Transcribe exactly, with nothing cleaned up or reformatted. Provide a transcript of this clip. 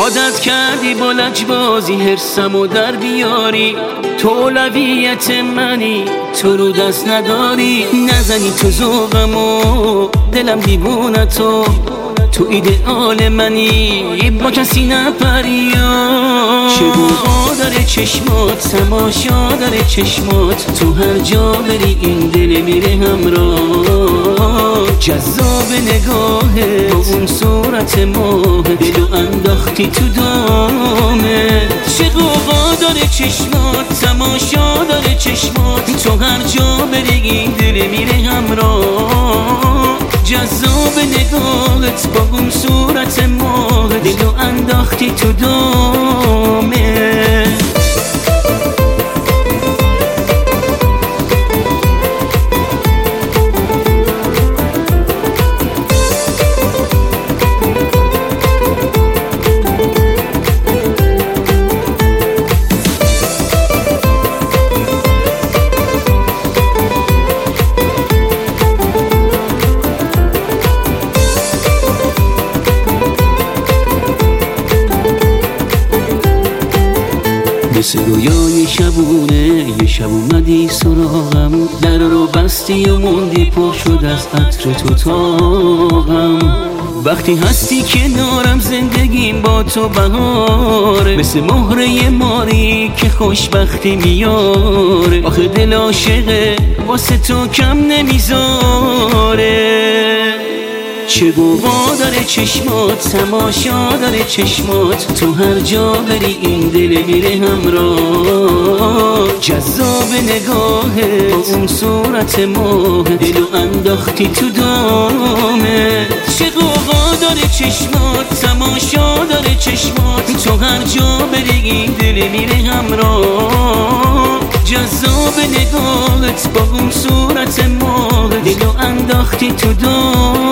عادت کردی با لجبازی حرسمو در بیاری، تو اولویت منی، تو رو دست نداری. نزنی تو ذوقمو، دلم دیوونه تو، تو ایدئال منی، با کسی نپری. چه بوها داره چشمات، تماشا داره چشمات، تو هر جا بری این دل میره همراه. جذاب نگاهت با اون صورت ماه، دلو انداختی تو دامت. چه قوقا داره چشمات، تماشا داره چشمات، تو هر جا بری این دل میره همراه. جذاب نگاهت با اون صورت ماه، دلو انداختی تو دامت. مثل رویای شبونه یه شب اومدی سراغم، در رو بستی و موندی پر شد از عطر تو تاقم. وقتی هستی کنارم زندگیم با تو بهاره، مثل مهره ماری که خوشبختی میاره. آخه دل عاشقه واسه تو کم نمیذاره. چه بوها داره چشمات، تماشا داره چشمات، تو هر جا بری این دل میره همراه. جذاب نگاهت با اون صورت ماه، دلو انداختی تو دامت. چه قوقا داره چشمات، تماشا داره چشمات، تو هر جا بری این دل میره همراه. جذاب نگاهت با اون صورت ماه، دلو انداختی تو دامت.